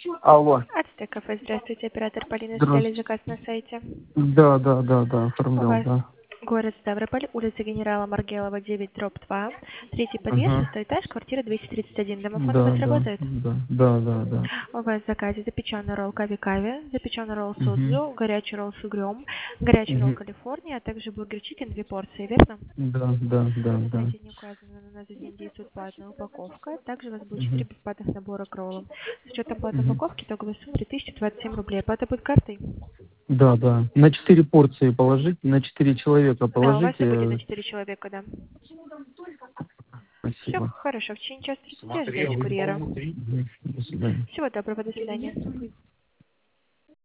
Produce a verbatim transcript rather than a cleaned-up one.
Алло. Ацтек кафе, здравствуйте, оператор Полина, Здравствуйте. сделали заказ на сайте. Да, да, да, да, У оформлял, вас да. город Ставрополь, улица генерала Маргелова, девять, дробь два, третий подъезд, Ага. шестой этаж, квартира двести тридцать один. Домофон у вас Да, да, работает? да, да, да, да. У вас в заказе запеченный ролл кави-кави, запеченный ролл Угу. судзу, горячий ролл с угрем, горячий ролл Угу. Калифорния, а также бургер чикен, две порции, верно? Да, да, да, На да. сайте не указано, но на этот день действует платная упаковка. Также у вас будет четыре Угу. бесплатных набора к роллам. С учетом платной Угу. упаковки итоговая сумма три тысячи двадцать семь рублей. Оплата будет картой? Да, да. На четыре порции положите, на четыре человека Да, у вас и будет на положите. четыре человека, да. Все Спасибо. хорошо. В течение часа тридцати ожидайте курьера. Мгм. До свидания. Всего доброго, до свидания.